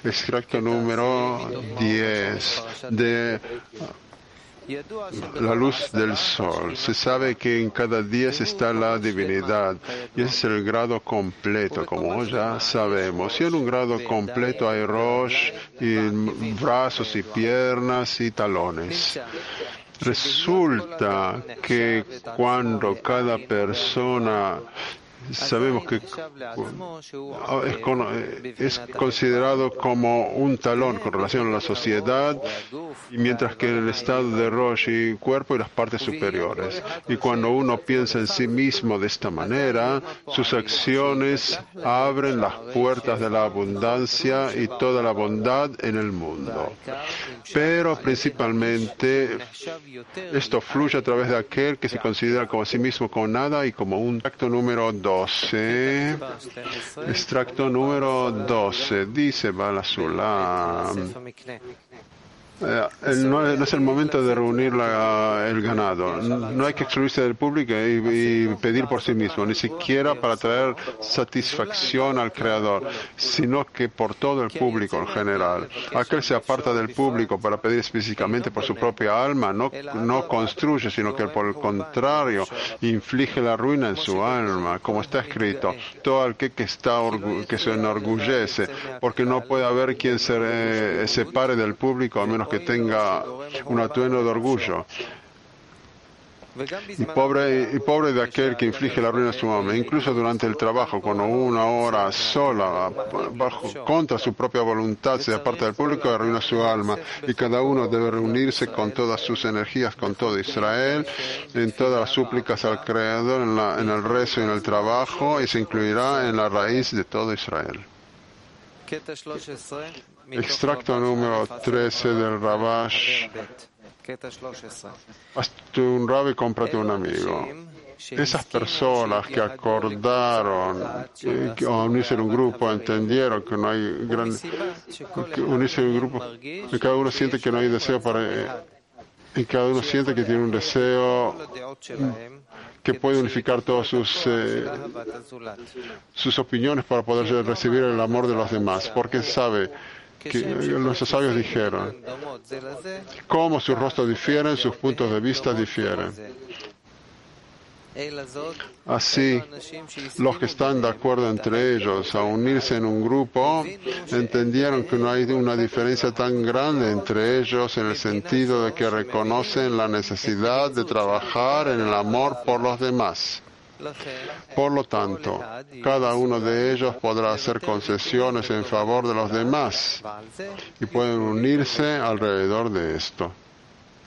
Extracto número 10 de la luz del sol. Se sabe que en cada 10 está la divinidad y ese es el grado completo, como ya sabemos. Y en un grado completo hay Rosh, y brazos y piernas y talones. Resulta que cuando cada persona sabemos que es considerado como un talón con relación a la sociedad, y mientras que en el estado de Rosh y cuerpo y las partes superiores. Y cuando uno piensa en sí mismo de esta manera, sus acciones abren las puertas de la abundancia y toda la bondad en el mundo. Pero principalmente esto fluye a través de aquel que se considera como a sí mismo como nada y como un acto número 12. Extracto número 12. Dice Bala Sulam. No es el momento de reunir el ganado. No hay que excluirse del público y pedir por sí mismo, ni siquiera para traer satisfacción al Creador, sino que por todo el público en general. Aquel se aparta del público para pedir específicamente por su propia alma, no construye, sino que por el contrario inflige la ruina en su alma, como está escrito. Todo aquel que se enorgullece, porque no puede haber quien se separe del público a menos que tenga un atuendo de orgullo. Y pobre de aquel que inflige la ruina a su alma, incluso durante el trabajo, cuando una hora sola, contra su propia voluntad, se aparta del público, arruina su alma. Y cada uno debe reunirse con todas sus energías, con todo Israel, en todas las súplicas al Creador, en el rezo y en el trabajo, y se incluirá en la raíz de todo Israel. Extracto número 13 del Rabash. Hazte un rabbi y cómprate un amigo. Esas personas que acordaron que unirse en un grupo, entendieron que no hay unirse en un grupo, y cada uno siente que no hay deseo y cada uno siente que tiene un deseo que puede unificar todas sus opiniones para poder recibir el amor de los demás, porque sabe que nuestros sabios dijeron, como sus rostros difieren, sus puntos de vista difieren. Así, los que están de acuerdo entre ellos a unirse en un grupo, entendieron que no hay una diferencia tan grande entre ellos en el sentido de que reconocen la necesidad de trabajar en el amor por los demás. Por lo tanto, cada uno de ellos podrá hacer concesiones en favor de los demás y pueden unirse alrededor de esto.